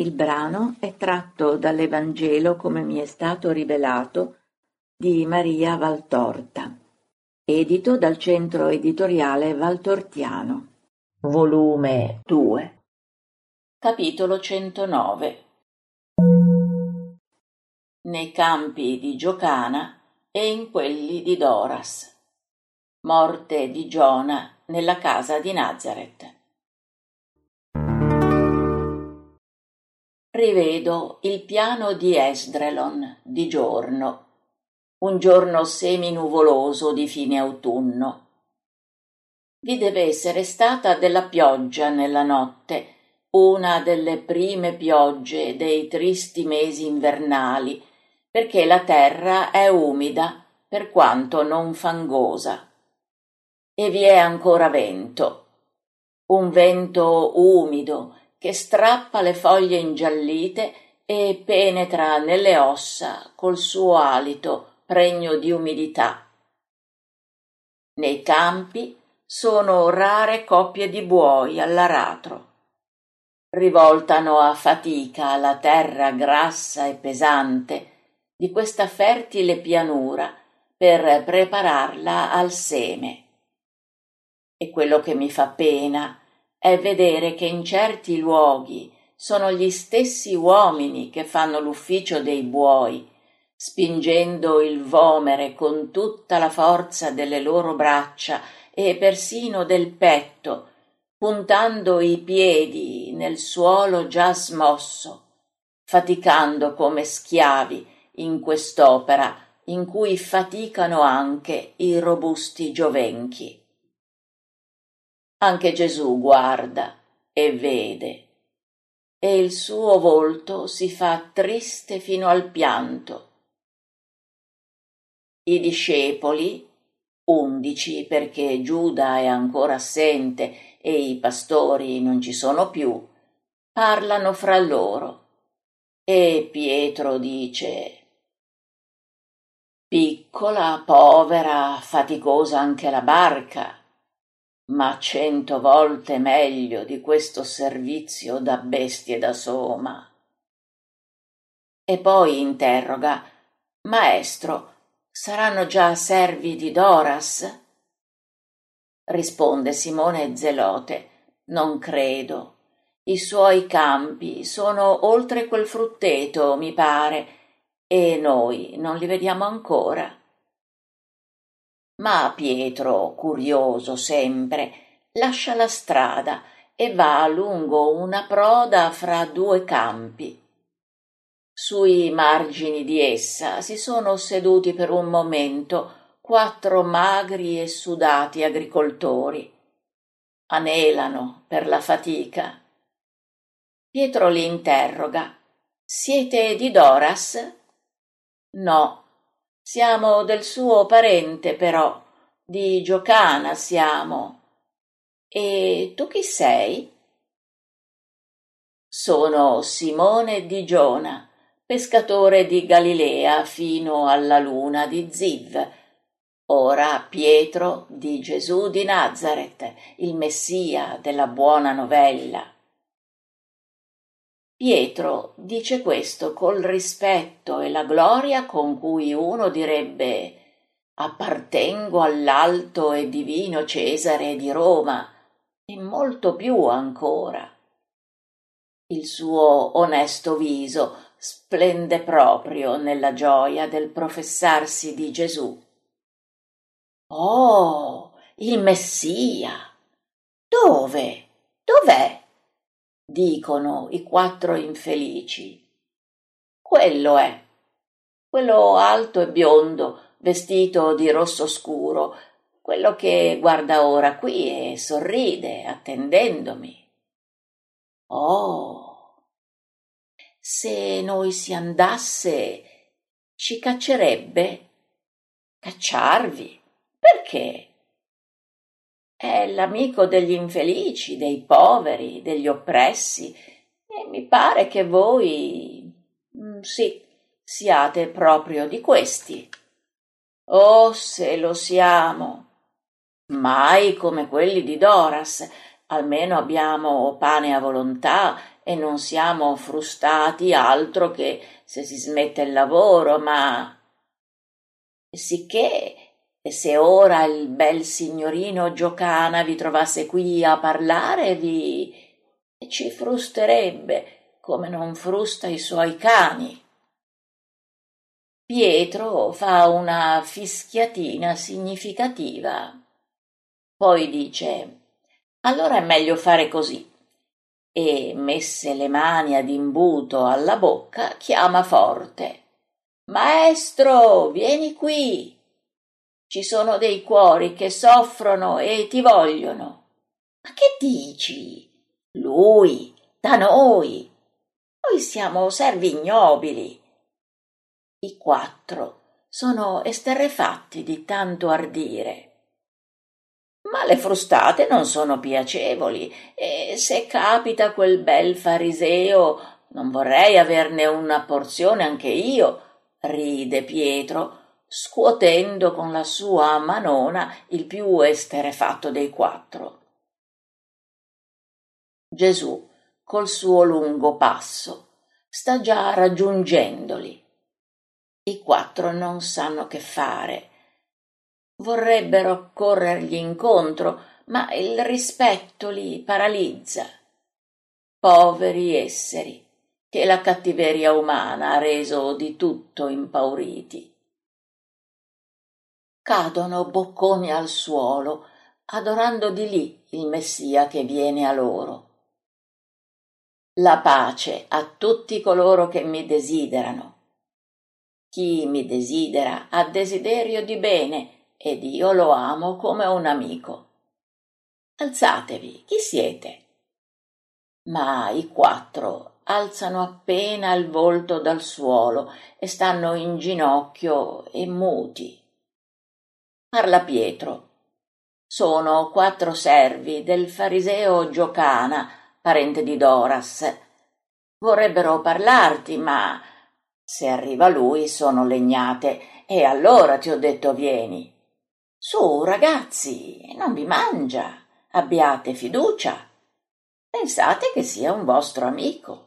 Il brano è tratto dall'Evangelo come mi è stato rivelato di Maria Valtorta, edito dal Centro Editoriale Valtortiano. Volume 2. Capitolo 109. Nei campi di Giocana e in quelli di Doras. Morte di Giona nella casa di Nazaret. Rivedo il piano di Esdrelon di giorno, un giorno seminuvoloso di fine autunno. Vi deve essere stata della pioggia nella notte, una delle prime piogge dei tristi mesi invernali, perché la terra è umida per quanto non fangosa. E vi è ancora vento, un vento umido che strappa le foglie ingiallite e penetra nelle ossa col suo alito pregno di umidità. Nei campi sono rare coppie di buoi all'aratro. Rivoltano a fatica la terra grassa e pesante di questa fertile pianura per prepararla al seme. E quello che mi fa pena è vedere che in certi luoghi sono gli stessi uomini che fanno l'ufficio dei buoi, spingendo il vomere con tutta la forza delle loro braccia e persino del petto, puntando i piedi nel suolo già smosso, faticando come schiavi in quest'opera in cui faticano anche i robusti giovenchi. Anche Gesù guarda e vede, e il suo volto si fa triste fino al pianto. I discepoli, 11 perché Giuda è ancora assente e i pastori non ci sono più, parlano fra loro, e Pietro dice: «Piccola, povera, faticosa anche la barca, ma 100 volte meglio di questo servizio da bestie da soma». E poi interroga: «Maestro, saranno già servi di Doras?» Risponde Simone Zelote: «Non credo. I suoi campi sono oltre quel frutteto, mi pare, e noi non li vediamo ancora». Ma Pietro, curioso sempre, lascia la strada e va lungo una proda fra due campi. Sui margini di essa si sono seduti per un momento 4 magri e sudati agricoltori. Anelano per la fatica. Pietro li interroga: «Siete di Doras?» «No. Siamo del suo parente, però, di Giocana siamo». «E tu chi sei?» «Sono Simone di Giona, pescatore di Galilea fino alla luna di Ziv, ora Pietro di Gesù di Nazaret, il Messia della buona novella». Pietro dice questo col rispetto e la gloria con cui uno direbbe: «Appartengo all'alto e divino Cesare di Roma», e molto più ancora. Il suo onesto viso splende proprio nella gioia del professarsi di Gesù. «Oh, il Messia! Dove? Dov'è?» dicono i 4 infelici. «Quello è, quello alto e biondo, vestito di rosso scuro, quello che guarda ora qui e sorride attendendomi». «Oh, se noi si andasse, ci caccerebbe?» «Cacciarvi? Perché?» «È l'amico degli infelici, dei poveri, degli oppressi, e mi pare che voi, sì, siate proprio di questi». «Oh, se lo siamo! Mai come quelli di Doras, almeno abbiamo pane a volontà e non siamo frustati altro che se si smette il lavoro, ma sicché se ora il bel signorino Giocana vi trovasse qui a parlare, ci frusterebbe come non frusta i suoi cani. Pietro fa una fischiatina significativa. Poi dice: allora è meglio fare così. E, messe le mani ad imbuto alla bocca, chiama forte: Maestro, vieni qui! Ci sono dei cuori che soffrono e ti vogliono. Ma che dici? Lui, da noi. Noi siamo servi ignobili. I quattro sono esterrefatti di tanto ardire. Ma le frustate non sono piacevoli, e se capita quel bel fariseo non vorrei averne una porzione anche io, ride Pietro, scuotendo con la sua manona il più esterrefatto dei quattro. Gesù, col suo lungo passo, sta già raggiungendoli. I quattro non sanno che fare. Vorrebbero corrergli incontro, ma il rispetto li paralizza. Poveri esseri, che la cattiveria umana ha reso di tutto impauriti. Cadono bocconi al suolo, adorando di lì il Messia che viene a loro. La pace a tutti coloro che mi desiderano. Chi mi desidera ha desiderio di bene, ed io lo amo come un amico. Alzatevi, chi siete? Ma i quattro alzano appena il volto dal suolo e stanno in ginocchio e muti. Parla Pietro. Sono 4 servi del fariseo Giocana, parente di Doras. Vorrebbero parlarti, ma se arriva lui sono legnate, e allora ti ho detto vieni. Su, ragazzi, non vi mangia, abbiate fiducia. Pensate che sia un vostro amico.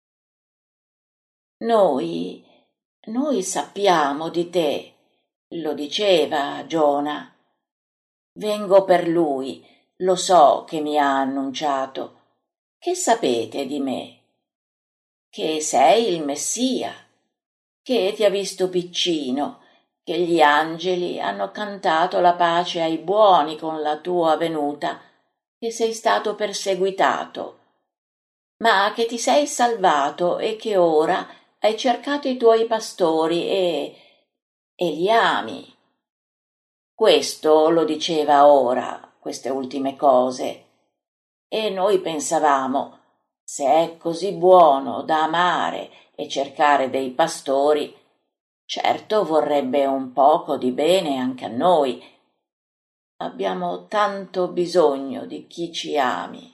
Noi sappiamo di te, lo diceva Giona. Vengo per lui, lo so che mi ha annunciato. Che sapete di me? Che sei il Messia, che ti ha visto piccino, che gli angeli hanno cantato la pace ai buoni con la tua venuta, che sei stato perseguitato, ma che ti sei salvato e che ora hai cercato i tuoi pastori e li ami. Questo lo diceva ora, queste ultime cose, e noi pensavamo, se è così buono da amare e cercare dei pastori, certo vorrebbe un poco di bene anche a noi. Abbiamo tanto bisogno di chi ci ami.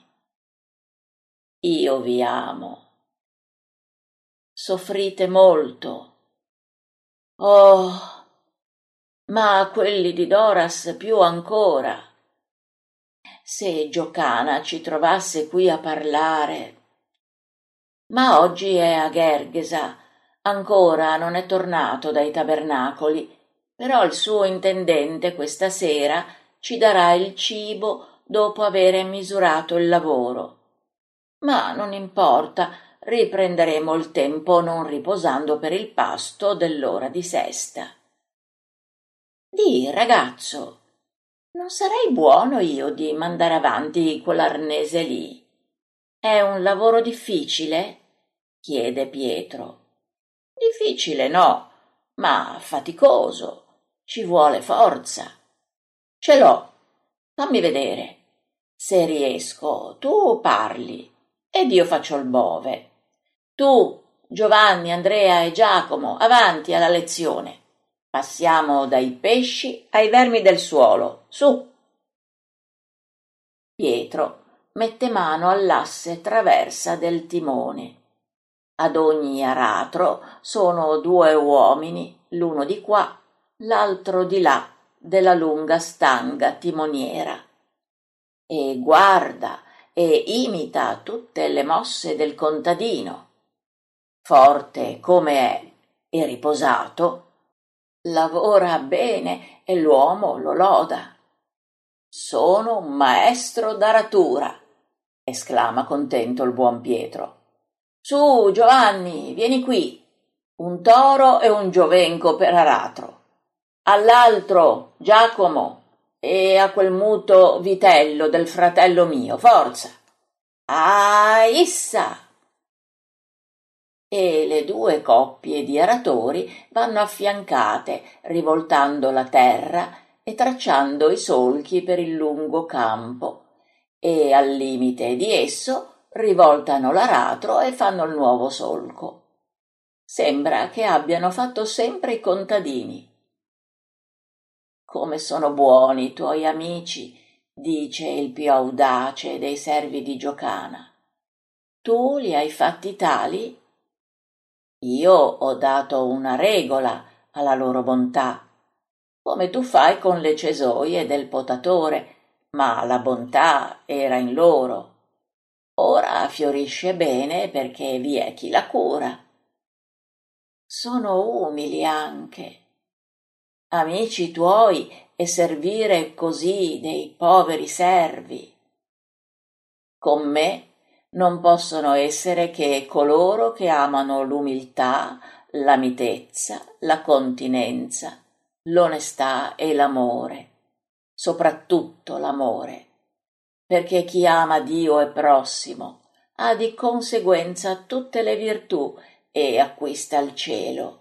Io vi amo. Soffrite molto. Oh, ma quelli di Doras più ancora. Se Giocana ci trovasse qui a parlare. Ma oggi è a Gergesa, ancora non è tornato dai tabernacoli, però il suo intendente questa sera ci darà il cibo dopo avere misurato il lavoro. Ma non importa, riprenderemo il tempo non riposando per il pasto dell'ora di sesta. Dì, ragazzo, non sarei buono io di mandare avanti quell'arnese lì? È un lavoro difficile? Chiede Pietro. Difficile no, ma faticoso. Ci vuole forza. Ce l'ho. Fammi vedere. Se riesco, tu parli ed io faccio il bove. Tu, Giovanni, Andrea e Giacomo, avanti alla lezione. Passiamo dai pesci ai vermi del suolo. Su. Pietro mette mano all'asse traversa del timone. Ad ogni aratro sono 2 uomini, l'uno di qua, l'altro di là, della lunga stanga timoniera. E guarda, e imita tutte le mosse del contadino. Forte come è e riposato, lavora bene e l'uomo lo loda. «Sono un maestro d'aratura», esclama contento il buon Pietro. «Su, Giovanni, vieni qui, un toro e un giovenco per aratro. All'altro, Giacomo, e a quel muto vitello del fratello mio, forza! Ah, issa!» E le due coppie di aratori vanno affiancate, rivoltando la terra e tracciando i solchi per il lungo campo, e al limite di esso rivoltano l'aratro e fanno il nuovo solco. Sembra che abbiano fatto sempre i contadini. «Come sono buoni i tuoi amici», dice il più audace dei servi di Giocana. «Tu li hai fatti tali?» «Io ho dato una regola alla loro bontà, come tu fai con le cesoie del potatore, ma la bontà era in loro. Ora fiorisce bene perché vi è chi la cura. Sono umili anche, amici tuoi, e servire così dei poveri servi. Con me non possono essere che coloro che amano l'umiltà, la mitezza, la continenza, l'onestà e l'amore, soprattutto l'amore, perché chi ama Dio e prossimo ha di conseguenza tutte le virtù e acquista il cielo.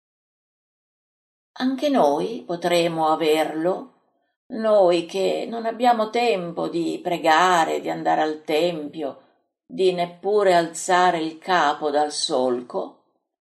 Anche noi potremo averlo, noi che non abbiamo tempo di pregare, di andare al tempio, di neppure alzare il capo dal solco?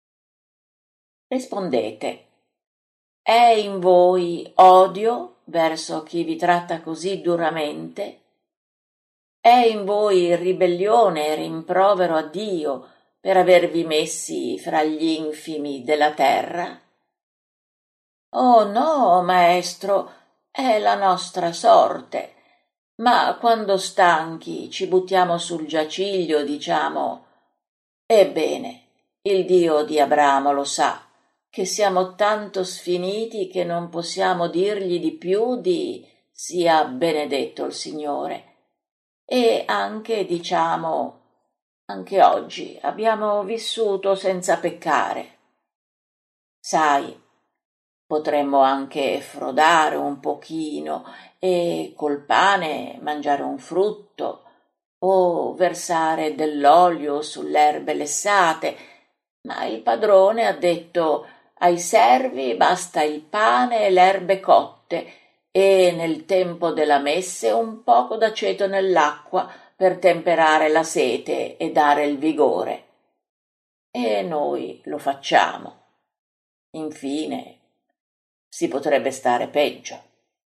Rispondete: è in voi odio verso chi vi tratta così duramente? È in voi ribellione e rimprovero a Dio per avervi messi fra gli infimi della terra? Oh no, maestro, è la nostra sorte. Ma quando stanchi ci buttiamo sul giaciglio, diciamo: ebbene, il Dio di Abramo lo sa, che siamo tanto sfiniti che non possiamo dirgli di più di «sia benedetto il Signore». E anche, diciamo, anche oggi abbiamo vissuto senza peccare. Sai, potremmo anche frodare un pochino e col pane mangiare un frutto o versare dell'olio sulle erbe lessate, ma il padrone ha detto: ai servi basta il pane e le erbe cotte e nel tempo della messe un poco d'aceto nell'acqua per temperare la sete e dare il vigore. E noi lo facciamo. Infine, si potrebbe stare peggio.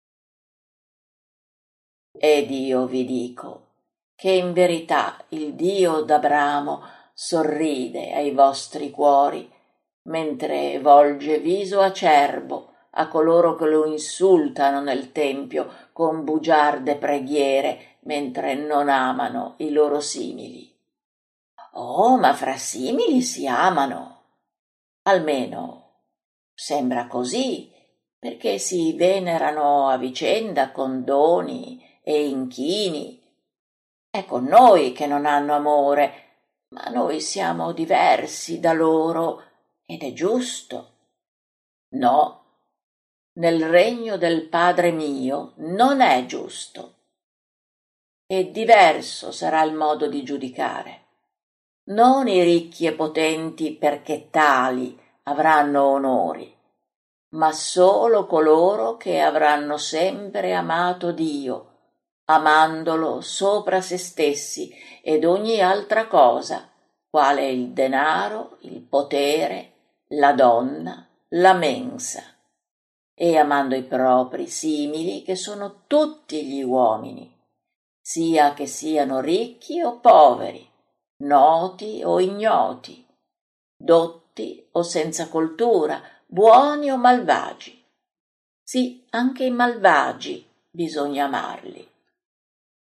Ed io vi dico che in verità il Dio d'Abramo sorride ai vostri cuori, mentre volge viso acerbo a coloro che lo insultano nel tempio con bugiarde preghiere, mentre non amano i loro simili. Oh, ma fra simili si amano. Almeno sembra così, perché si venerano a vicenda con doni e inchini. È con noi che non hanno amore, ma noi siamo diversi da loro ed è giusto. No, nel regno del Padre mio non è giusto. E diverso sarà il modo di giudicare. Non i ricchi e potenti perché tali avranno onori, ma solo coloro che avranno sempre amato Dio, amandolo sopra se stessi ed ogni altra cosa, quale il denaro, il potere, la donna, la mensa, e amando i propri simili, che sono tutti gli uomini, sia che siano ricchi o poveri, noti o ignoti, dotti o senza coltura, buoni o malvagi. Sì, anche i malvagi bisogna amarli.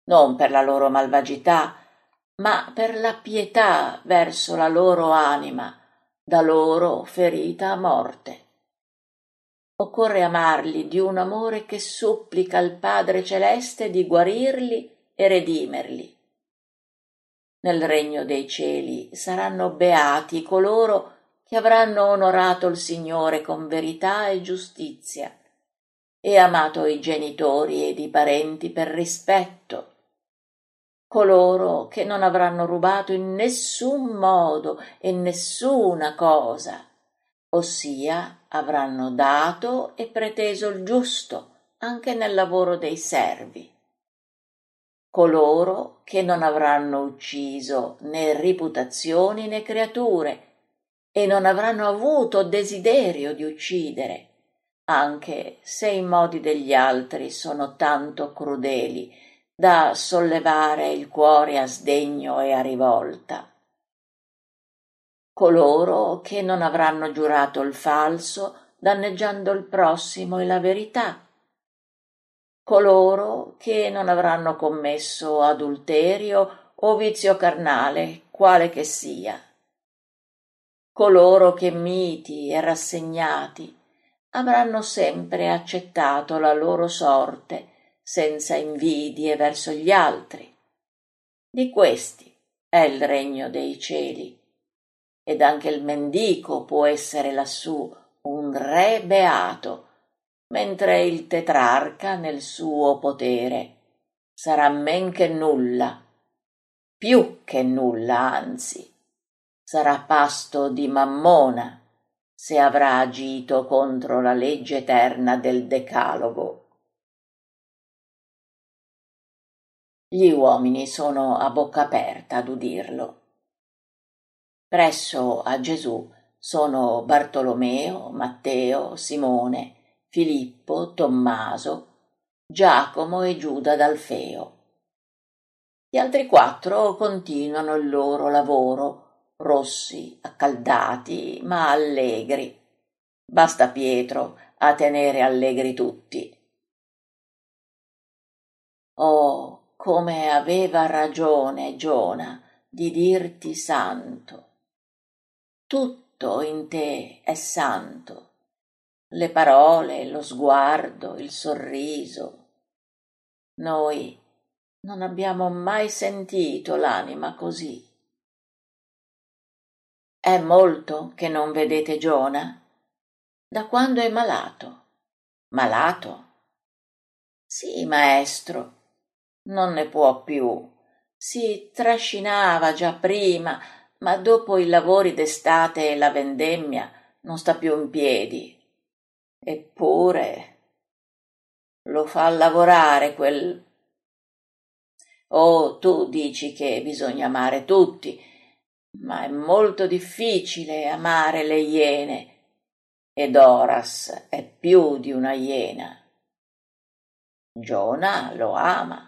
non per la loro malvagità, ma per la pietà verso la loro anima, da loro ferita a morte. Occorre amarli di un amore che supplica al Padre Celeste di guarirli e redimerli. Nel regno dei cieli saranno beati coloro che avranno onorato il Signore con verità e giustizia e amato i genitori ed i parenti per rispetto, coloro che non avranno rubato in nessun modo e nessuna cosa, ossia avranno dato e preteso il giusto anche nel lavoro dei servi, coloro che non avranno ucciso né riputazioni né creature e non avranno avuto desiderio di uccidere, anche se i modi degli altri sono tanto crudeli da sollevare il cuore a sdegno e a rivolta. Coloro che non avranno giurato il falso, danneggiando il prossimo e la verità. Coloro che non avranno commesso adulterio o vizio carnale, quale che sia. Coloro che miti e rassegnati avranno sempre accettato la loro sorte senza invidie verso gli altri. Di questi è il regno dei cieli, ed anche il mendico può essere lassù un re beato, mentre il tetrarca nel suo potere sarà men che nulla, più che nulla anzi, sarà pasto di Mammona se avrà agito contro la legge eterna del Decalogo. Gli uomini sono a bocca aperta ad udirlo. Presso a Gesù sono Bartolomeo, Matteo, Simone, Filippo, Tommaso, Giacomo e Giuda d'Alfeo. Gli altri 4 continuano il loro lavoro, rossi, accaldati, ma allegri. Basta Pietro a tenere allegri tutti. Oh, come aveva ragione Giona di dirti santo. Tutto in te è santo, le parole, lo sguardo, il sorriso. Noi non abbiamo mai sentito l'anima così. È molto che non vedete Giona? Da quando è malato? Malato? Sì, maestro, non ne può più. Si trascinava già prima, ma dopo i lavori d'estate e la vendemmia non sta più in piedi. Eppure lo fa lavorare quel... Oh, tu dici che bisogna amare tutti, ma è molto difficile amare le iene, ed Horas è più di una iena. Giona lo ama.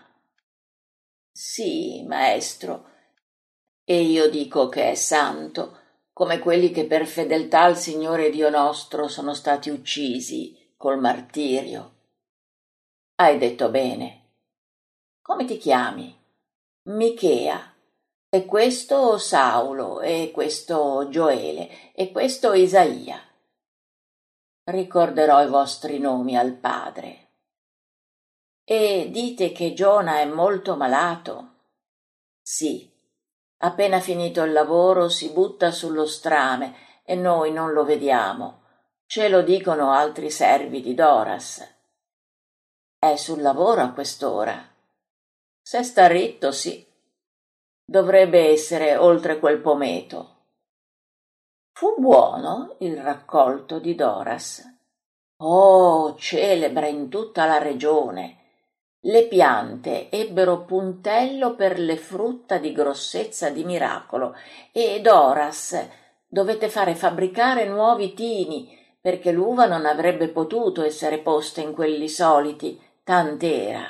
Sì, maestro, e io dico che è santo, come quelli che per fedeltà al Signore Dio nostro sono stati uccisi col martirio. Hai detto bene. Come ti chiami? Michea. E questo Saulo, e questo Gioele, e questo Isaia. Ricorderò i vostri nomi al Padre. E dite che Giona è molto malato? Sì. Appena finito il lavoro si butta sullo strame e noi non lo vediamo. Ce lo dicono altri servi di Doras. È sul lavoro a quest'ora. Se sta ritto, sì. Dovrebbe essere oltre quel pometo. Fu buono il raccolto di Doras. Oh, celebre in tutta la regione. Le piante ebbero puntello per le frutta di grossezza di miracolo e Doras dovette fare fabbricare nuovi tini perché l'uva non avrebbe potuto essere posta in quelli soliti, tant'era.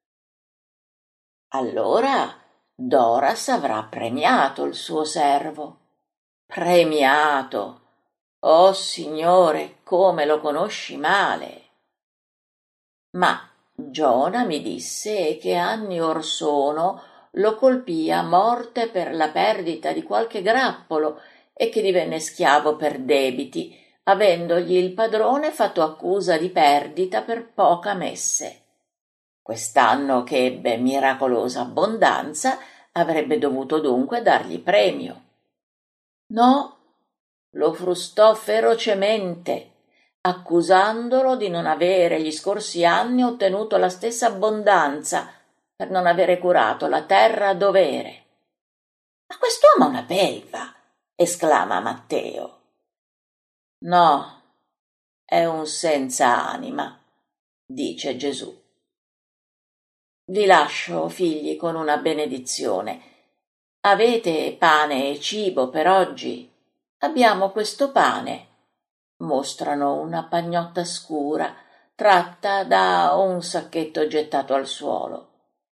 Allora Doras avrà premiato il suo servo. Premiato! Oh Signore, come lo conosci male! Ma Giona mi disse che anni or sono lo colpì a morte per la perdita di qualche grappolo e che divenne schiavo per debiti, avendogli il padrone fatto accusa di perdita per poca messe. Quest'anno che ebbe miracolosa abbondanza avrebbe dovuto dunque dargli premio. No, lo frustò ferocemente, accusandolo di non avere gli scorsi anni ottenuto la stessa abbondanza per non avere curato la terra a dovere. Ma quest'uomo è una belva, esclama Matteo. No, è un senza anima, dice Gesù. Vi lascio, figli, con una benedizione. Avete pane e cibo per oggi? Abbiamo questo pane. Mostrano una pagnotta scura tratta da un sacchetto gettato al suolo.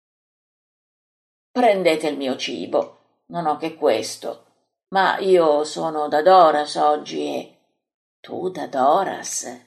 Prendete il mio cibo, non ho che questo, ma io sono da Doras oggi e... Tu da Doras?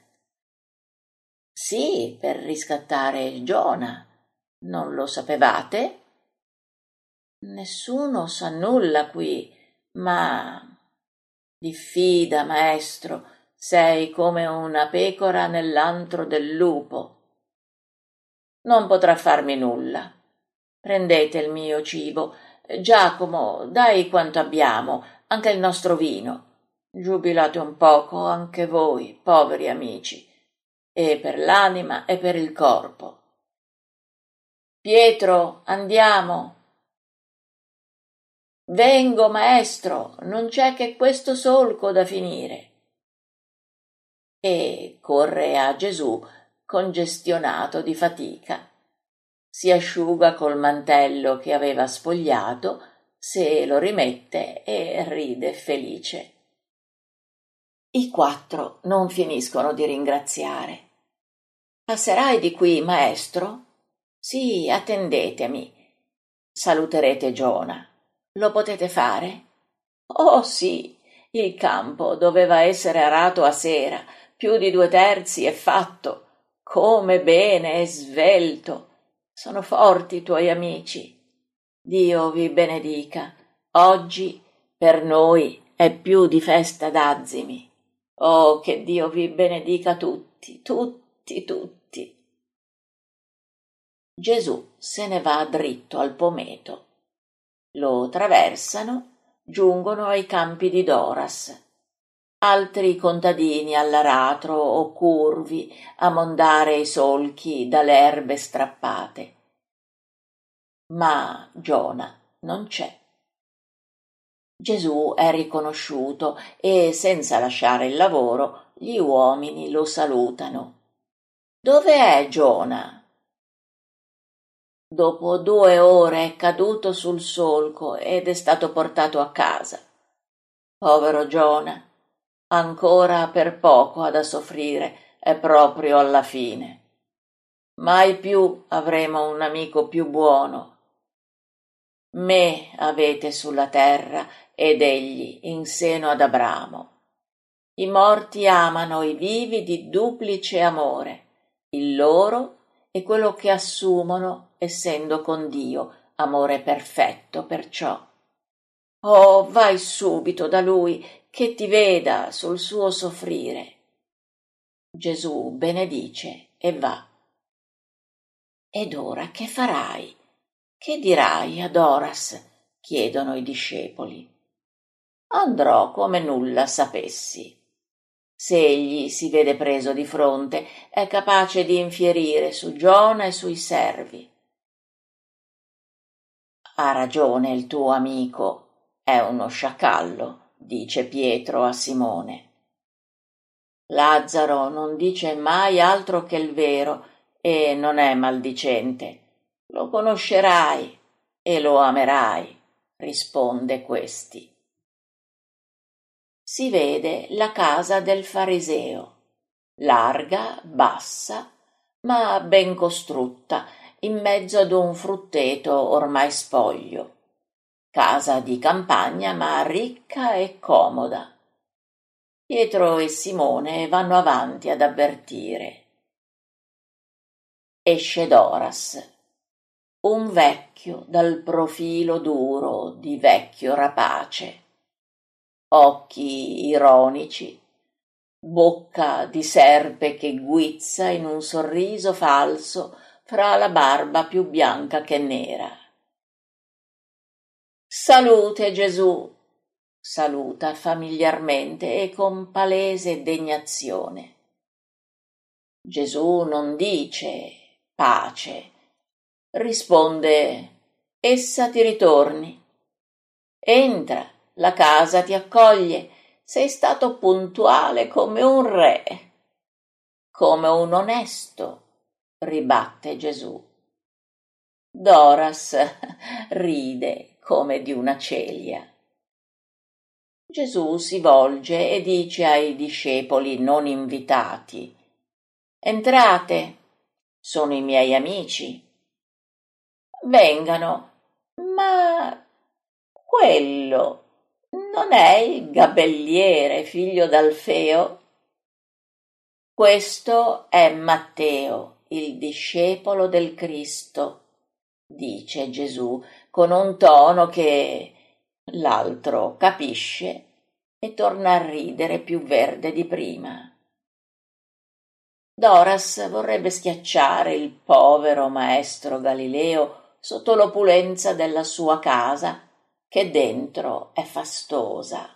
Sì, per riscattare Giona. Non lo sapevate? Nessuno sa nulla qui, ma... Diffida, maestro, sei come una pecora nell'antro del lupo. Non potrà farmi nulla. Prendete il mio cibo. Giacomo, dai quanto abbiamo, anche il nostro vino. Giubilate un poco anche voi, poveri amici, e per l'anima e per il corpo. Pietro, andiamo. Vengo, maestro, non c'è che questo solco da finire. E corre a Gesù congestionato di fatica. Si asciuga col mantello che aveva spogliato, se lo rimette e ride felice. I quattro non finiscono di ringraziare. Passerai di qui, maestro? Sì, attendetemi. Saluterete Giona. Lo potete fare? Oh sì, il campo doveva essere arato a sera, più di 2/3 è fatto. Come bene e svelto. Sono forti i tuoi amici. Dio vi benedica. Oggi per noi è più di festa d'azimi. Oh, che Dio vi benedica tutti, tutti, tutti. Gesù se ne va dritto al pometo. Lo traversano, giungono ai campi di Doras. Altri contadini all'aratro o curvi a mondare i solchi dalle erbe strappate. Ma Giona non c'è. Gesù è riconosciuto e, senza lasciare il lavoro, gli uomini lo salutano. Dove è Giona? Dopo 2 ore è caduto sul solco ed è stato portato a casa. Povero Giona, ancora per poco ha da soffrire, è proprio alla fine. Mai più avremo un amico più buono. Me avete sulla terra ed egli in seno ad Abramo. I morti amano i vivi di duplice amore, il loro e quello che assumono essendo con Dio, amore perfetto perciò. Oh, vai subito da lui, che ti veda sul suo soffrire. Gesù benedice e va. Ed ora che farai? Che dirai ad Oras? Chiedono i discepoli. Andrò come nulla sapessi. Se egli si vede preso di fronte, è capace di infierire su Giona e sui servi. Ha ragione il tuo amico, è uno sciacallo, dice Pietro a Simone. Lazzaro non dice mai altro che il vero e non è maldicente. Lo conoscerai e lo amerai, risponde questi. Si vede la casa del fariseo, larga, bassa, ma ben costrutta, in mezzo ad un frutteto ormai spoglio. Casa di campagna, ma ricca e comoda. Pietro e Simone vanno avanti ad avvertire. Esce Doras, un vecchio dal profilo duro di vecchio rapace, occhi ironici, bocca di serpe che guizza in un sorriso falso fra la barba più bianca che nera. Salute Gesù, saluta familiarmente e con palese degnazione. Gesù non dice pace, risponde: essa ti ritorni. Entra, la casa ti accoglie, sei stato puntuale come un re. Come un onesto, ribatte Gesù. Doras ride come di una celia. Gesù si volge e dice ai discepoli non invitati: entrate, sono i miei amici. Vengano, ma quello non è il gabelliere, figlio d'Alfeo? Questo è Matteo, il discepolo del Cristo, dice Gesù con un tono che l'altro capisce e torna a ridere più verde di prima. Doras vorrebbe schiacciare il povero maestro Galileo sotto l'opulenza della sua casa, che dentro è fastosa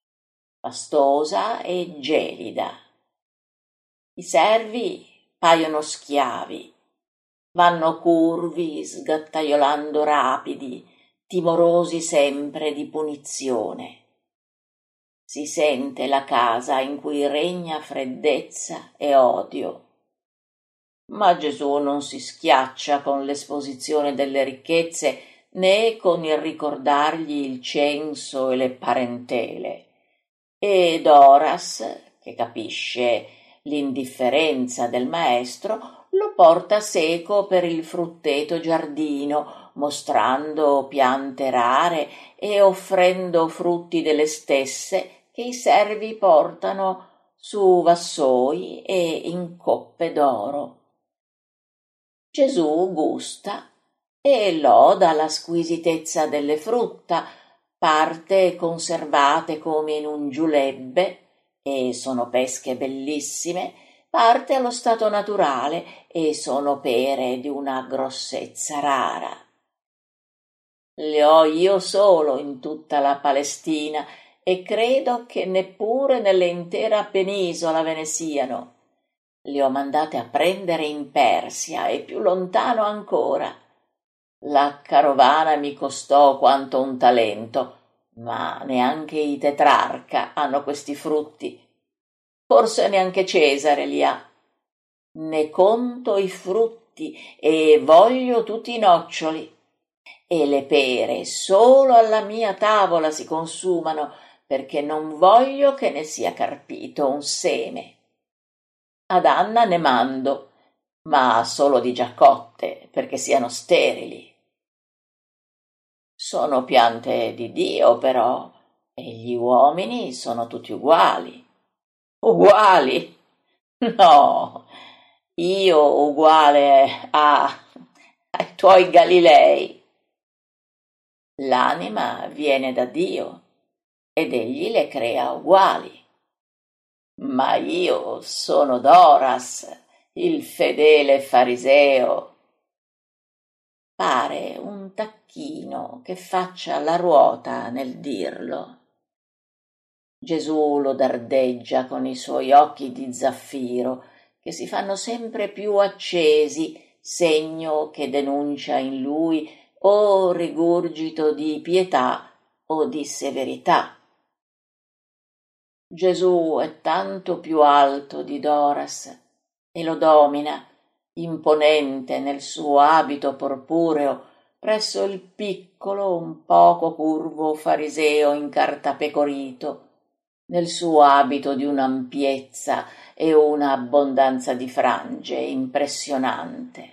e gelida. I servi paiono schiavi, vanno curvi, sgattaiolando rapidi, timorosi sempre di punizione. Si sente la casa in cui regna freddezza e odio. Ma Gesù non si schiaccia con l'esposizione delle ricchezze né con il ricordargli il censo e le parentele. E Doras, che capisce l'indifferenza del maestro, lo porta seco per il frutteto giardino, mostrando piante rare e offrendo frutti delle stesse che i servi portano su vassoi e in coppe d'oro. Gesù gusta e loda la squisitezza delle frutta, parte conservate come in un giulebbe, e sono pesche bellissime, parte allo stato naturale e sono pere di una grossezza rara. Le ho io solo in tutta la Palestina e credo che neppure nell'intera penisola ve ne siano. Le ho mandate a prendere in Persia e più lontano ancora. La carovana mi costò quanto un talento, ma neanche i tetrarca hanno questi frutti. Forse neanche Cesare li ha. Ne conto i frutti e voglio tutti i noccioli. E le pere solo alla mia tavola si consumano, perché non voglio che ne sia carpito un seme. Ad Anna ne mando, ma solo di giacotte, perché siano sterili. Sono piante di Dio, però, e gli uomini sono tutti uguali. Uguali? No, io uguale ai tuoi Galilei. L'anima viene da Dio ed egli le crea uguali. Ma io sono Doras, il fedele fariseo. Pare un tacchino che faccia la ruota nel dirlo. Gesù lo dardeggia con i suoi occhi di zaffiro, che si fanno sempre più accesi, segno che denuncia in lui o rigurgito di pietà o di severità. Gesù è tanto più alto di Doras e lo domina, imponente nel suo abito purpureo, presso il piccolo, un poco curvo fariseo incartapecorito, nel suo abito di un'ampiezza e una abbondanza di frange impressionante.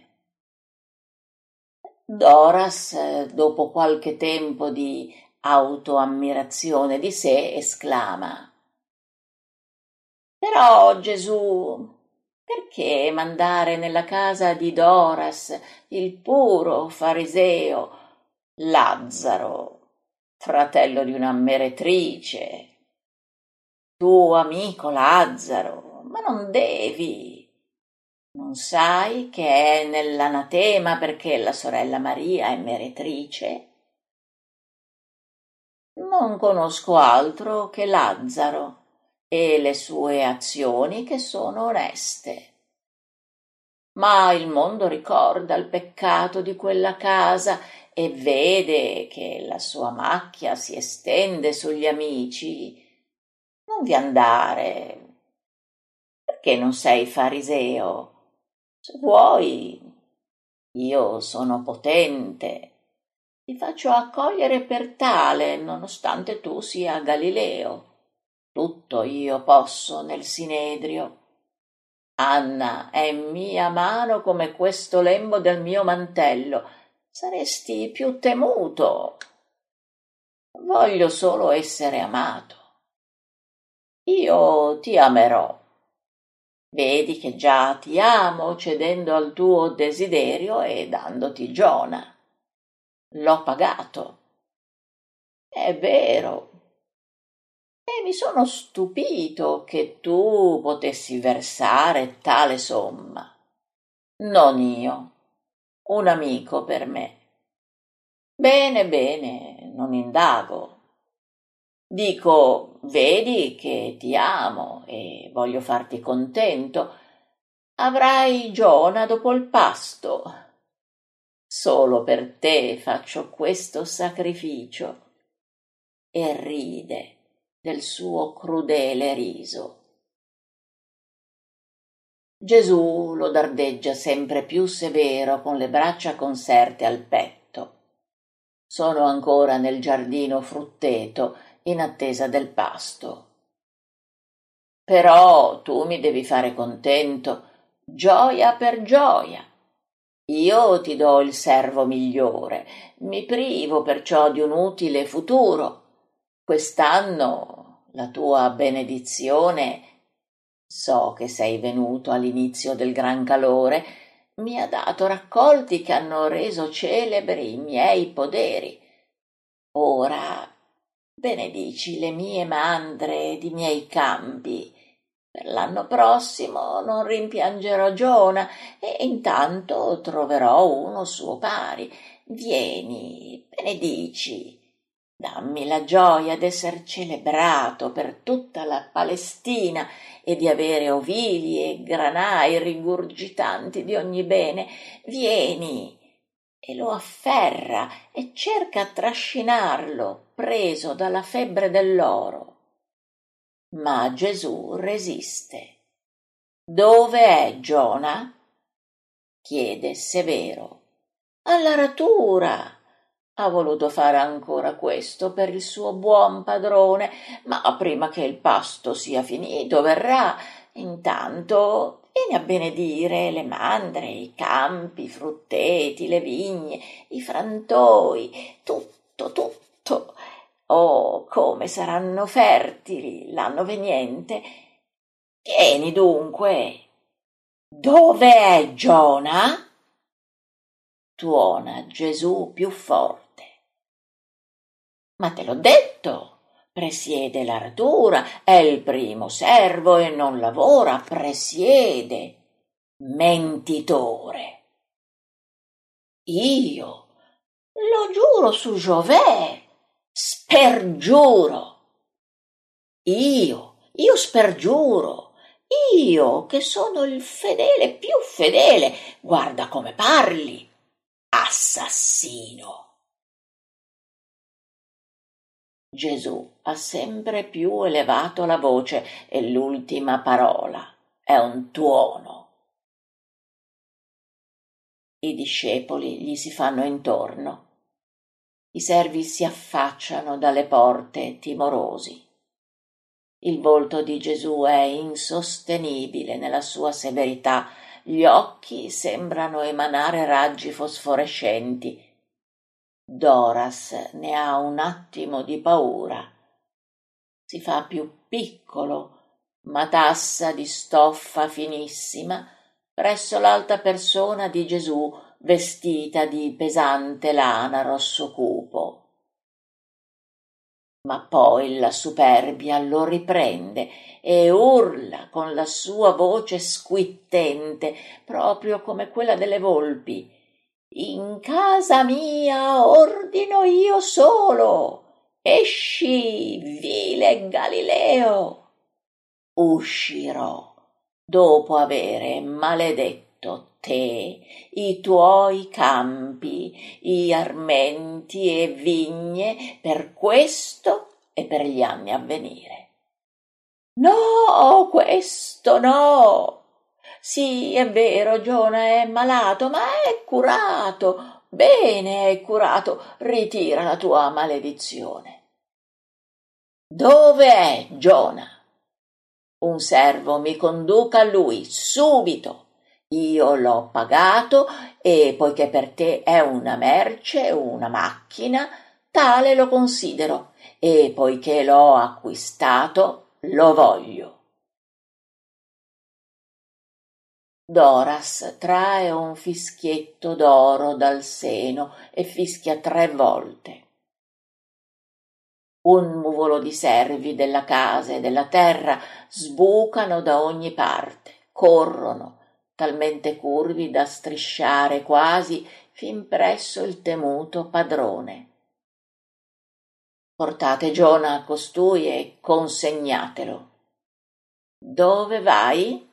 Doras, dopo qualche tempo di autoammirazione di sé, esclama: però Gesù, Perché mandare nella casa di Doras, il puro fariseo, Lazzaro, fratello di una meretrice, tuo amico Lazzaro? Ma non devi. Non sai che è nell'anatema perché la sorella Maria è meretrice? Non conosco altro che Lazzaro e le sue azioni che sono oneste. Ma il mondo ricorda il peccato di quella casa e vede che la sua macchia si estende sugli amici. Non vi andare, perché non sei fariseo. Se vuoi, io sono potente. Ti faccio accogliere per tale, nonostante tu sia Galileo. Tutto io posso nel Sinedrio. Anna è mia mano come questo lembo del mio mantello. Saresti più temuto. Voglio solo essere amato. Io ti amerò. Vedi che già ti amo cedendo al tuo desiderio e dandoti Giona. L'ho pagato. È vero. E mi sono stupito che tu potessi versare tale somma. Non io, un amico per me. Bene, bene, non indago. Dico, vedi che ti amo e voglio farti contento. Avrai Giona dopo il pasto. Solo per te faccio questo sacrificio. E ride del suo crudele riso. Gesù lo dardeggia sempre più severo con le braccia conserte al petto. Sono ancora nel giardino frutteto in attesa del pasto. Però tu mi devi fare contento, gioia per gioia. Io ti do il servo migliore, mi privo perciò di un utile futuro. Quest'anno la tua benedizione, so che sei venuto all'inizio del gran calore, mi ha dato raccolti che hanno reso celebri i miei poderi. Ora benedici le mie mandre ed i miei campi. Per l'anno prossimo non rimpiangerò Giona e intanto troverò uno suo pari. Vieni, benedici. Dammi la gioia d'esser celebrato per tutta la Palestina e di avere ovili e granai rigurgitanti di ogni bene. Vieni. E lo afferra e cerca a trascinarlo, preso dalla febbre dell'oro. Ma Gesù resiste. Dove è Giona? Chiede severo. Alla ratura. Ha voluto fare ancora questo per il suo buon padrone, ma prima che il pasto sia finito verrà. Intanto vieni a benedire le mandre, i campi, i frutteti, le vigne, i frantoi, tutto, tutto. Oh, come saranno fertili l'anno veniente. Vieni dunque. Dove è Giona? Tuona Gesù più forte. Ma te l'ho detto, presiede l'aratura, è il primo servo e non lavora, presiede. Mentitore. Io lo giuro su Giové, spergiuro. Io spergiuro, io che sono il fedele più fedele, guarda come parli, assassino. Gesù ha sempre più elevato la voce e l'ultima parola è un tuono. I discepoli gli si fanno intorno. I servi si affacciano dalle porte timorosi. Il volto di Gesù è insostenibile nella sua severità, gli occhi sembrano emanare raggi fosforescenti. Doras ne ha un attimo di paura. Si fa più piccolo matassa di stoffa finissima, presso l'alta persona di Gesù vestita di pesante lana rosso cupo. Ma poi la superbia lo riprende e urla con la sua voce squittente, proprio come quella delle volpi: «In casa mia ordino io solo! Esci, vile Galileo!» Uscirò dopo avere maledetto te, i tuoi campi, i armenti e vigne per questo e per gli anni a venire. No, questo no! Sì, è vero, Giona è malato, ma è curato. Bene, è curato. Ritira la tua maledizione. Dove è Giona? Un servo mi conduca a lui, subito. Io l'ho pagato e poiché per te è una merce, una macchina, tale lo considero e poiché l'ho acquistato, lo voglio. Doras trae un fischietto d'oro dal seno e fischia 3 volte. Un nuvolo di servi della casa e della terra sbucano da ogni parte, corrono, talmente curvi da strisciare quasi fin presso il temuto padrone. Portate Giona a costui e consegnatelo. Dove vai?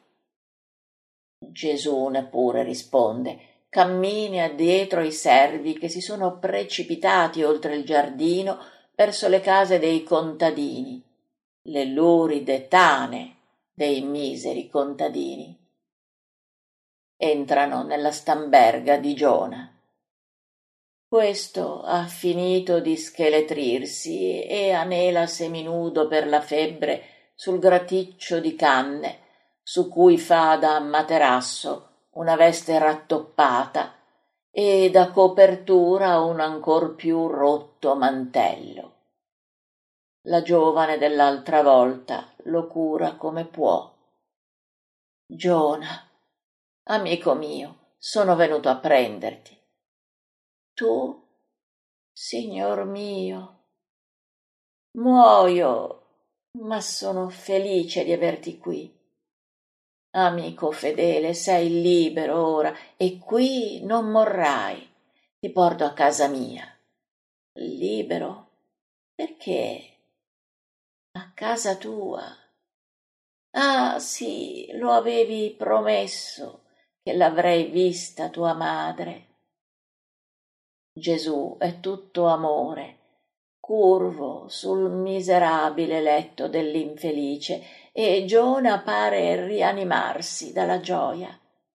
Gesù neppure risponde, cammina dietro i servi che si sono precipitati oltre il giardino verso le case dei contadini, le luride tane dei miseri contadini. Entrano nella stamberga di Giona. Questo ha finito di scheletrirsi e anela seminudo per la febbre sul graticcio di canne, su cui fa da materasso una veste rattoppata e da copertura un ancor più rotto mantello. La giovane dell'altra volta lo cura come può. Giona, amico mio, sono venuto a prenderti. Tu, signor mio, muoio, ma sono felice di averti qui. Amico fedele, sei libero ora e qui non morrai. Ti porto a casa mia. Libero? Perché? A casa tua. Ah, sì, lo avevi promesso che l'avrei vista tua madre. Gesù è tutto amore, curvo sul miserabile letto dell'infelice, e Giona pare rianimarsi dalla gioia.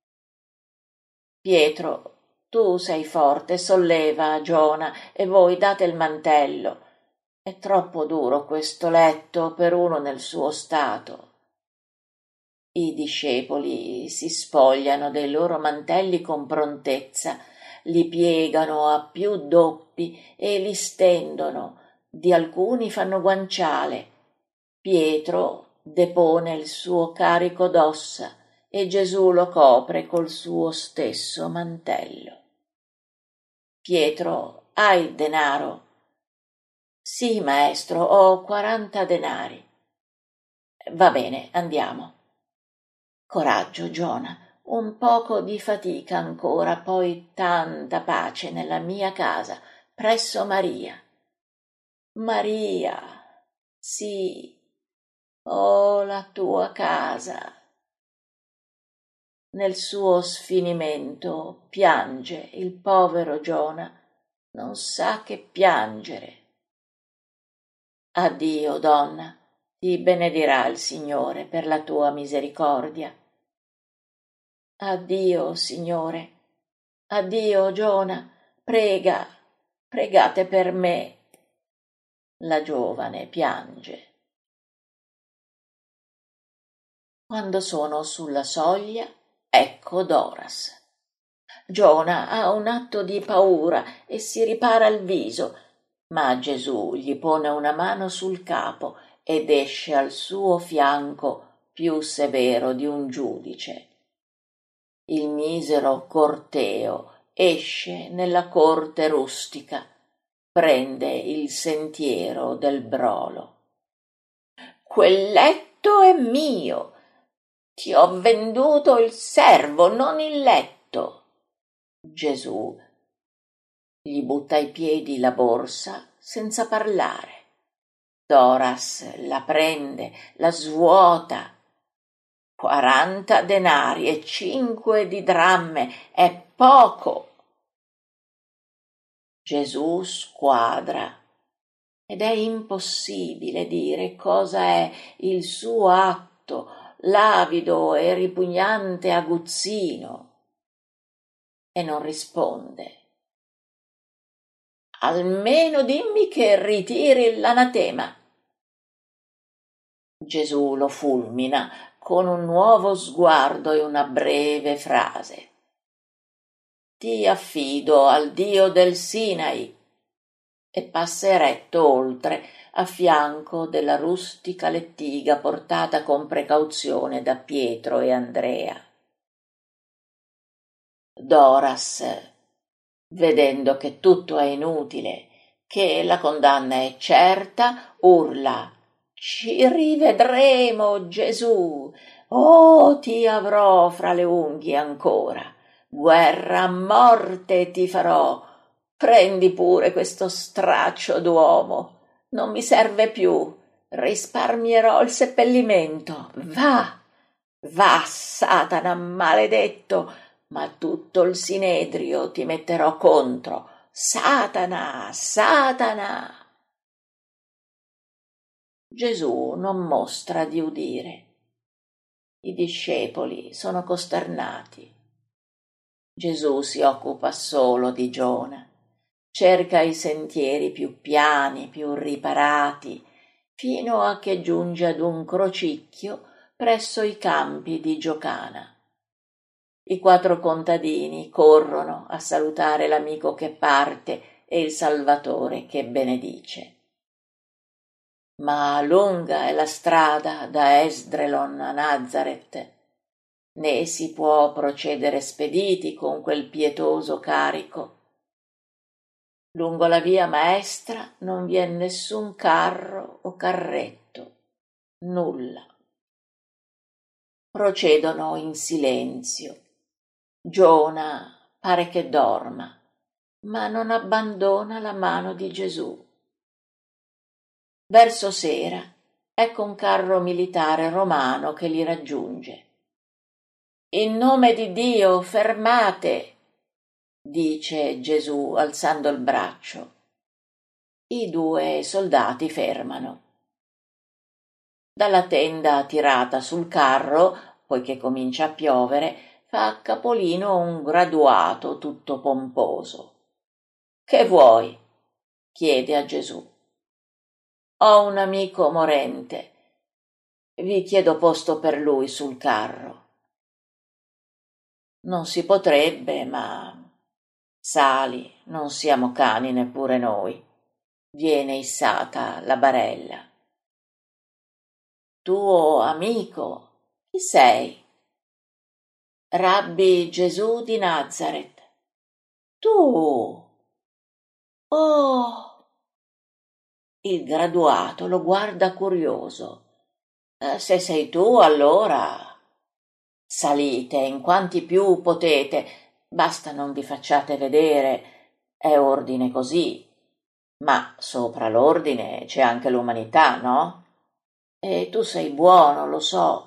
Pietro, tu sei forte, solleva Giona e voi date il mantello. È troppo duro questo letto per uno nel suo stato. I discepoli si spogliano dei loro mantelli con prontezza, li piegano a più doppi e li stendono, di alcuni fanno guanciale. Pietro depone il suo carico d'ossa e Gesù lo copre col suo stesso mantello. Pietro, hai il denaro? Sì, maestro, ho 40 denari. Va bene, andiamo. Coraggio, Giona, un poco di fatica ancora, poi tanta pace nella mia casa, presso Maria. Maria, sì, oh, la tua casa. Nel suo sfinimento piange il povero Giona, non sa che piangere. Addio, donna, ti benedirà il Signore per la tua misericordia. Addio, Signore. Addio, Giona. Prega, pregate per me. La giovane piange. Quando sono sulla soglia, ecco Doras. Giona ha un atto di paura e si ripara il viso, ma Gesù gli pone una mano sul capo ed esce al suo fianco più severo di un giudice. Il misero corteo esce nella corte rustica, prende il sentiero del brolo. Quel letto è mio, ti ho venduto il servo, non il letto. Gesù gli butta ai piedi la borsa senza parlare. Doras la prende, la svuota. 40 denari e 5 di dramme è poco. Gesù squadra ed è impossibile dire cosa è il suo atto, l'avido e ripugnante aguzzino, e non risponde. Almeno dimmi che ritiri l'anatema. Gesù lo fulmina con un nuovo sguardo e una breve frase. Ti affido al Dio del Sinai, e passa eretto oltre, a fianco della rustica lettiga portata con precauzione da Pietro e Andrea. Doras, vedendo che tutto è inutile, che la condanna è certa, urla: Ci rivedremo, Gesù! Oh, ti avrò fra le unghie ancora! Guerra a morte ti farò! Prendi pure questo straccio d'uomo! Non mi serve più! Risparmierò il seppellimento! Va! Va, Satana maledetto! Ma tutto il sinedrio ti metterò contro. Satana, Satana! Gesù non mostra di udire. I discepoli sono costernati. Gesù si occupa solo di Giona. Cerca i sentieri più piani, più riparati, fino a che giunge ad un crocicchio presso i campi di Giocana. I 4 contadini corrono a salutare l'amico che parte e il Salvatore che benedice. Ma lunga è la strada da Esdrelon a Nazaret, né si può procedere spediti con quel pietoso carico. Lungo la via maestra non vien nessun carro o carretto, nulla. Procedono in silenzio. Giona pare che dorma, ma non abbandona la mano di Gesù. Verso sera ecco un carro militare romano che li raggiunge. In nome di Dio, fermate, dice Gesù alzando il braccio. I 2 soldati fermano. Dalla tenda tirata sul carro, poiché comincia a piovere, fa capolino un graduato tutto pomposo. Che vuoi? Chiede a Gesù. Ho un amico morente. Vi chiedo posto per lui sul carro. Non si potrebbe, ma sali, non siamo cani neppure noi. Viene issata la barella. Tuo amico? Chi sei? Rabbi Gesù di Nazaret. Tu? Oh! Il graduato lo guarda curioso. Se sei tu, allora salite in quanti più potete, basta non vi facciate vedere, è ordine così. Ma sopra l'ordine c'è anche l'umanità, no? E tu sei buono, lo so.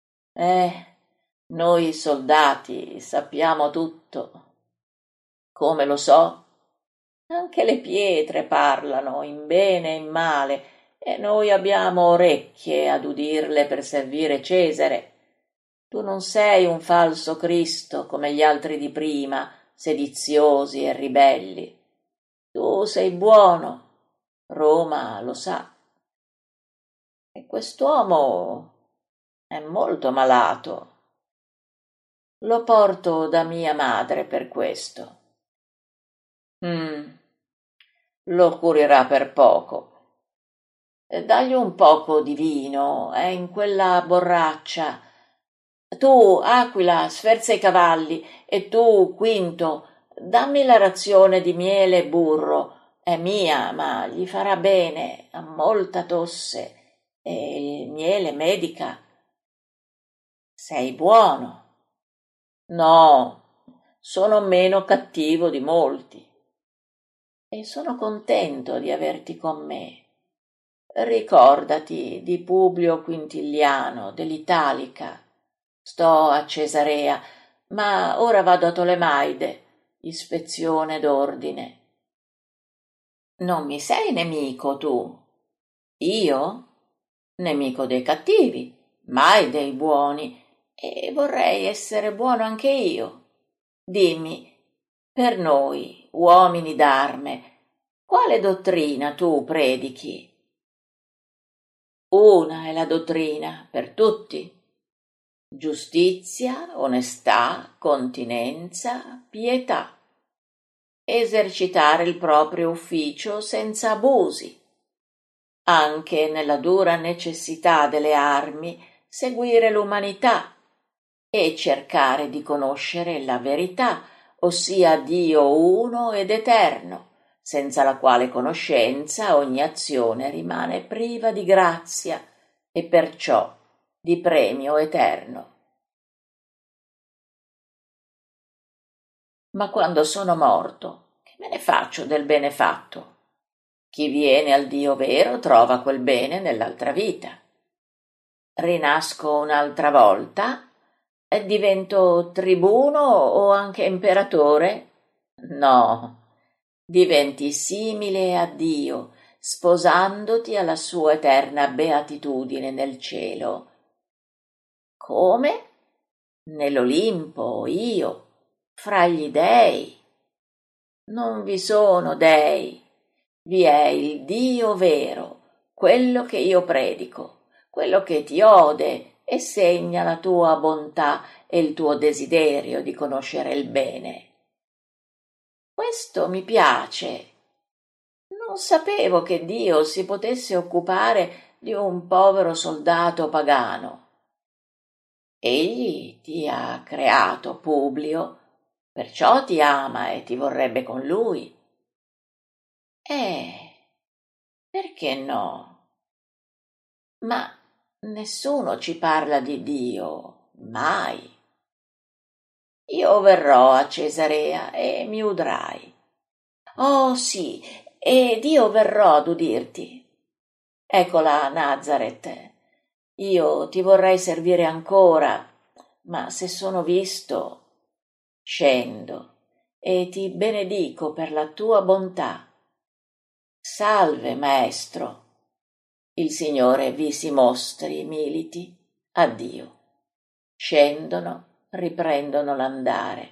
Noi soldati sappiamo tutto. Come lo so? Anche le pietre parlano in bene e in male, e noi abbiamo orecchie ad udirle per servire Cesare. Tu non sei un falso Cristo come gli altri di prima, sediziosi e ribelli. Tu sei buono, Roma lo sa. E quest'uomo è molto malato. Lo porto da mia madre per questo. Lo curirà per poco. Dagli un poco di vino, è in quella borraccia. Tu, Aquila, sferza i cavalli, e tu, Quinto, dammi la razione di miele e burro. È mia, ma gli farà bene, ha molta tosse, e il miele medica. Sei buono. No, sono meno cattivo di molti. E sono contento di averti con me. Ricordati di Publio Quintiliano, dell'Italica. Sto a Cesarea, ma ora vado a Tolemaide, ispezione d'ordine. Non mi sei nemico tu? Io? Nemico dei cattivi, mai dei buoni, e vorrei essere buono anche io. Dimmi, per noi, uomini d'arme, quale dottrina tu predichi? Una è la dottrina per tutti. Giustizia, onestà, continenza, pietà. Esercitare il proprio ufficio senza abusi. Anche nella dura necessità delle armi, seguire l'umanità e cercare di conoscere la verità, ossia Dio uno ed eterno, senza la quale conoscenza ogni azione rimane priva di grazia e perciò di premio eterno. Ma quando sono morto, che me ne faccio del bene fatto? Chi viene al Dio vero trova quel bene nell'altra vita. Rinasco un'altra volta e divento tribuno o anche imperatore? No, diventi simile a Dio, sposandoti alla sua eterna beatitudine nel cielo. Come? Nell'Olimpo, io, fra gli dei. Non vi sono dei, vi è il Dio vero, quello che io predico, quello che ti ode e segna la tua bontà e il tuo desiderio di conoscere il bene. Questo mi piace. Non sapevo che Dio si potesse occupare di un povero soldato pagano. Egli ti ha creato, Publio, perciò ti ama e ti vorrebbe con lui. Perché no? Ma nessuno ci parla di Dio, mai. Io verrò a Cesarea e mi udrai. Oh sì, ed io verrò ad udirti. Eccola, Nazaret. Io ti vorrei servire ancora, ma se sono visto, scendo e ti benedico per la tua bontà. Salve, maestro. Il Signore vi si mostri, militi. Addio. Scendono, riprendono l'andare.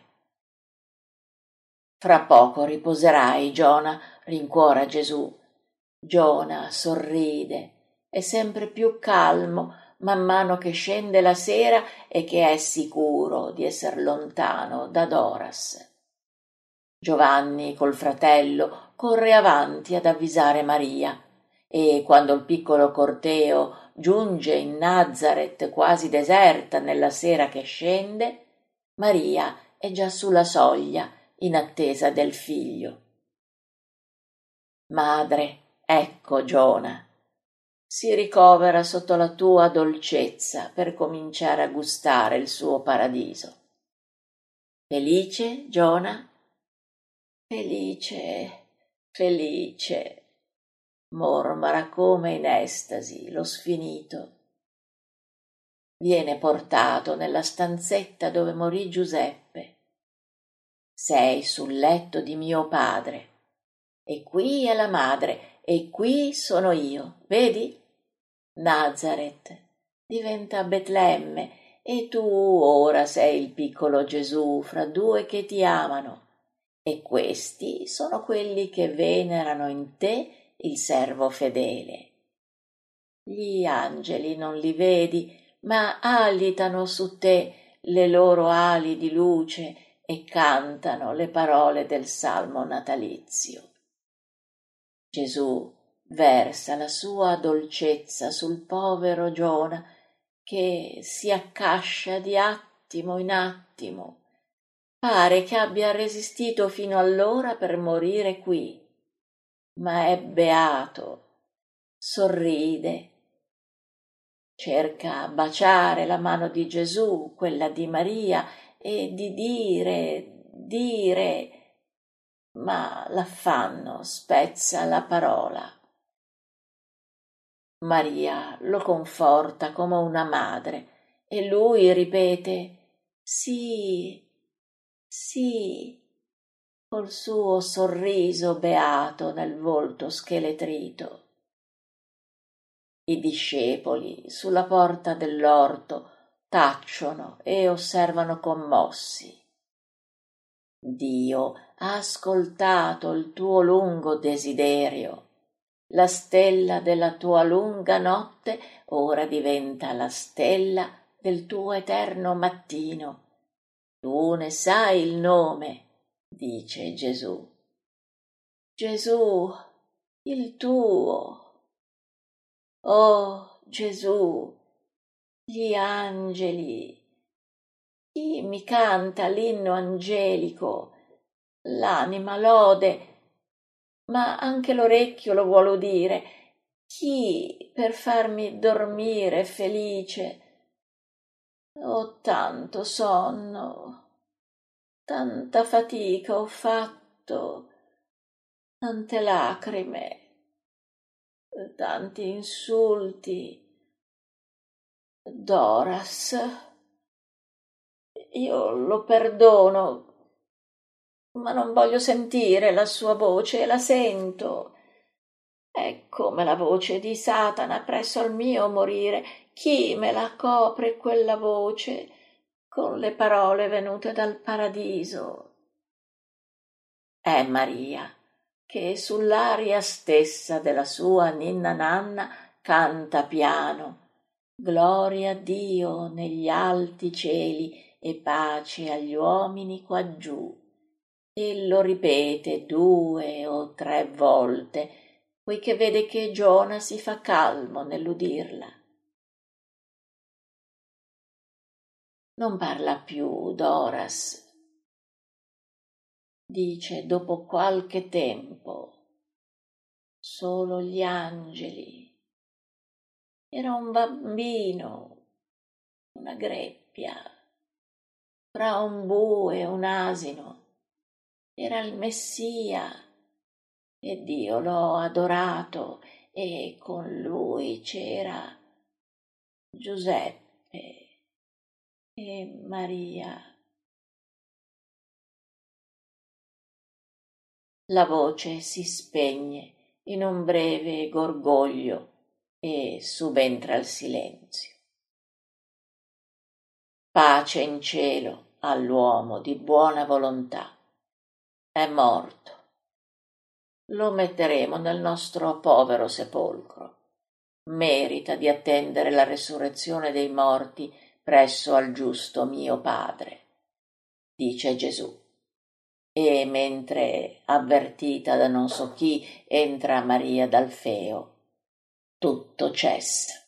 Fra poco riposerai, Giona, rincuora Gesù. Giona sorride, è sempre più calmo man mano che scende la sera e che è sicuro di esser lontano da Doras. Giovanni col fratello corre avanti ad avvisare Maria e quando il piccolo corteo giunge in Nazaret quasi deserta nella sera che scende, Maria è già sulla soglia in attesa del figlio. Madre, ecco Giona, si ricovera sotto la tua dolcezza per cominciare a gustare il suo paradiso. Felice, Giona? Felice, felice, mormora come in estasi lo sfinito. Viene portato nella stanzetta dove morì Giuseppe. Sei sul letto di mio padre, e qui è la madre, e qui sono io, vedi? Nazaret diventa Betlemme, e tu ora sei il piccolo Gesù fra due che ti amano, e questi sono quelli che venerano in te il servo fedele. Gli angeli non li vedi, ma agitano su te le loro ali di luce e cantano le parole del salmo natalizio. Gesù versa la sua dolcezza sul povero Giona, che si accascia di attimo in attimo. Pare che abbia resistito fino allora per morire qui, ma è beato, sorride, cerca baciare la mano di Gesù, quella di Maria, e di dire, ma l'affanno spezza la parola. Maria lo conforta come una madre e lui ripete sì, sì, col suo sorriso beato nel volto scheletrito. I discepoli sulla porta dell'orto tacciono e osservano commossi. Dio ha ascoltato il tuo lungo desiderio. La stella della tua lunga notte ora diventa la stella del tuo eterno mattino. Tu ne sai il nome, dice Gesù. Gesù, il tuo. Oh Gesù, gli angeli, chi mi canta l'inno angelico, l'anima lode, ma anche l'orecchio lo vuol udire, chi per farmi dormire felice. Ho tanto sonno, tanta fatica ho fatto, tante lacrime, tanti insulti. Doras, io lo perdono, ma non voglio sentire la sua voce, e la sento. È come la voce di Satana presso al mio morire. Chi me la copre quella voce con le parole venute dal paradiso? È Maria, che sull'aria stessa della sua ninna nanna canta piano. Gloria a Dio negli alti cieli e pace agli uomini quaggiù. E lo ripete 2 o 3 volte, poiché vede che Giona si fa calmo nell'udirla. Non parla più Doras. Dice dopo qualche tempo, solo gli angeli. Era un bambino, una greppia, fra un bue e un asino. Era il Messia e Dio l'ho adorato e con lui c'era Giuseppe e Maria. La voce si spegne in un breve gorgoglio e subentra il silenzio. Pace in cielo all'uomo di buona volontà. È morto. Lo metteremo nel nostro povero sepolcro. Merita di attendere la resurrezione dei morti presso al giusto mio Padre, dice Gesù. E mentre, avvertita da non so chi, entra Maria d'Alfeo, tutto cessa.